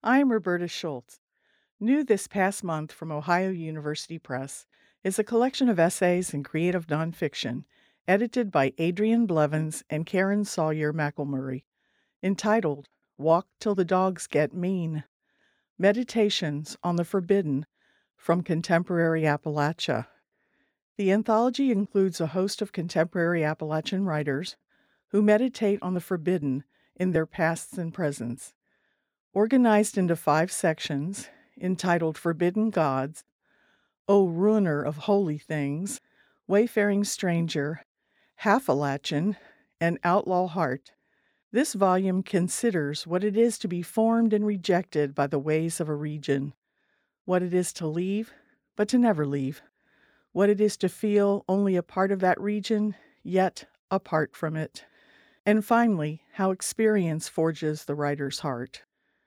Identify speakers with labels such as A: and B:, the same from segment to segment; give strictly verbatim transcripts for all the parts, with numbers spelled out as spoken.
A: I'm Roberta Schultz. New this past month from Ohio University Press is a collection of essays and creative nonfiction edited by Adrienne Blevins and Karen Sawyer McElmurray, entitled Walk Till the Dogs Get Mean, Meditations on the Forbidden from Contemporary Appalachia. The anthology includes a host of contemporary Appalachian writers who meditate on the forbidden in their pasts and presents. Organized into five sections entitled Forbidden Gods, O Ruiner of Holy Things, Wayfaring Stranger, Half-Alatchin, and Outlaw Heart, this volume considers what it is to be formed and rejected by the ways of a region, what it is to leave, but to never leave, what it is to feel only a part of that region, yet apart from it, and finally, how experience forges the writer's heart.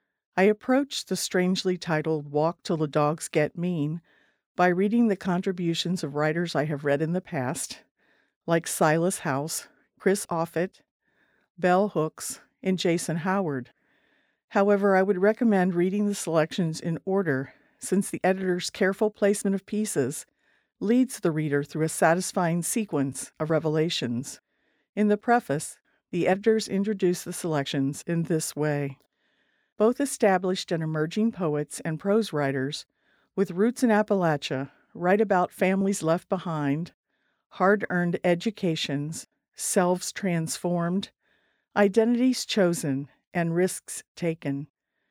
A: I approached the strangely titled Walk Till the Dogs Get Mean by reading the contributions of writers I have read in the past, like Silas House, Chris Offutt, Bell Hooks, and Jason Howard. However, I would recommend reading the selections in order, since the editor's careful placement of pieces leads the reader through a satisfying sequence of revelations. In the preface, the editors introduce the selections in this way. Both established and emerging poets and prose writers with roots in Appalachia write about families left behind, hard-earned educations, selves transformed, identities chosen, and risks taken.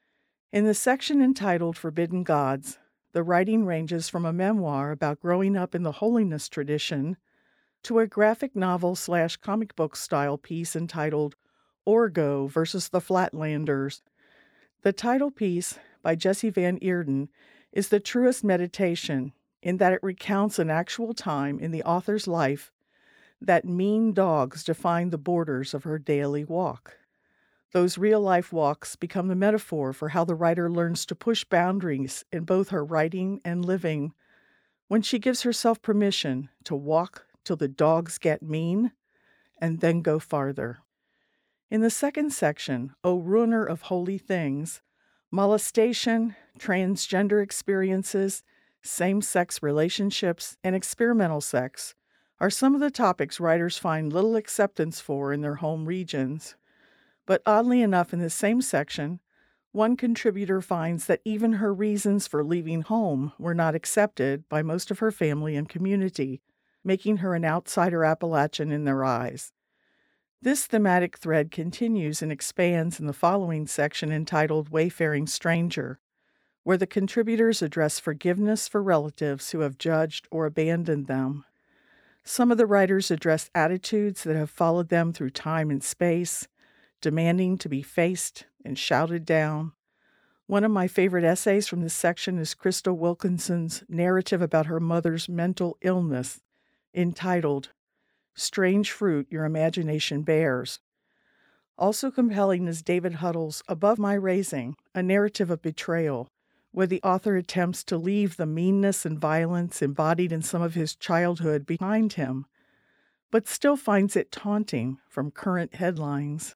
A: In the section entitled Forbidden Gods, the writing ranges from a memoir about growing up in the holiness tradition to a graphic novel slash comic book style piece entitled Orgo versus the Flatlanders. The title piece, by Jesse Van Eerden, is the truest meditation in that it recounts an actual time in the author's life that mean dogs define the borders of her daily walk. Those real-life walks become the metaphor for how the writer learns to push boundaries in both her writing and living when she gives herself permission to walk till the dogs get mean and then go farther. In the second section, O Ruiner of Holy Things, molestation, transgender experiences, same-sex relationships, and experimental sex are some of the topics writers find little acceptance for in their home regions. But oddly enough, in the same section, one contributor finds that even her reasons for leaving home were not accepted by most of her family and community, making her an outsider Appalachian in their eyes. This thematic thread continues and expands in the following section entitled Wayfaring Stranger, where the contributors address forgiveness for relatives who have judged or abandoned them. Some of the writers address attitudes that have followed them through time and space, demanding to be faced and shouted down. One of my favorite essays from this section is Crystal Wilkinson's narrative about her mother's mental illness, entitled Strange Fruit Your Imagination Bears. Also compelling is David Huddle's Above My Raising, a narrative of betrayal, where the author attempts to leave the meanness and violence embodied in some of his childhood behind him, but still finds it taunting from current headlines.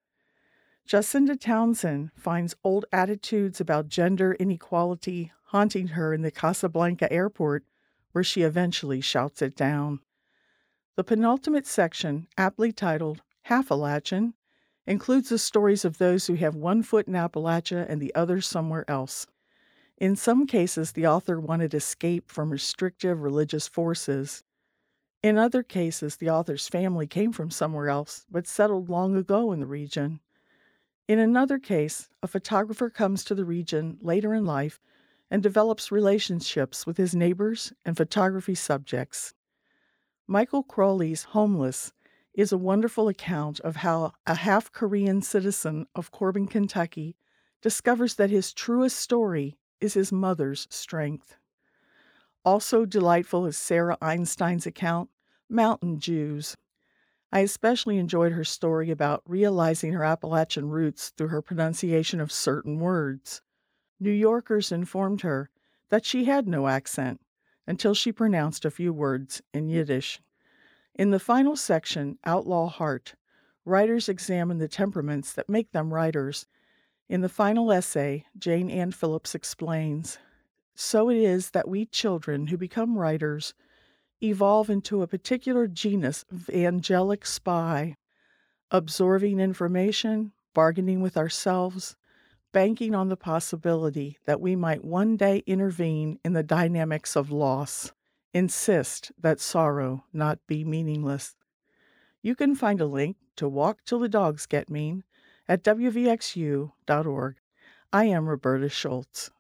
A: Jacinda Townsend finds old attitudes about gender inequality haunting her in the Casablanca airport, where she eventually shouts it down. The penultimate section, aptly titled Half-Alatchin, includes the stories of those who have one foot in Appalachia and the other somewhere else. In some cases, the author wanted escape from restrictive religious forces. In other cases, the author's family came from somewhere else, but settled long ago in the region. In another case, a photographer comes to the region later in life and develops relationships with his neighbors and photography subjects. Michael Crowley's Homeless is a wonderful account of how a half-Korean citizen of Corbin, Kentucky, discovers that his truest story is his mother's strength. Also delightful is Sarah Einstein's account, Mountain Jews. I especially enjoyed her story about realizing her Appalachian roots through her pronunciation of certain words. New Yorkers informed her that she had no accent until she pronounced a few words in Yiddish. In the final section, Outlaw Heart, writers examine the temperaments that make them writers In the final essay, Jane Ann Phillips explains, "So it is that we children who become writers evolve into a particular genus of angelic spy, absorbing information, bargaining with ourselves, banking on the possibility that we might one day intervene in the dynamics of loss, insist that sorrow not be meaningless." You can find a link to Walk Till the Dogs Get Mean at W V X U dot org. I am Roberta Schultz.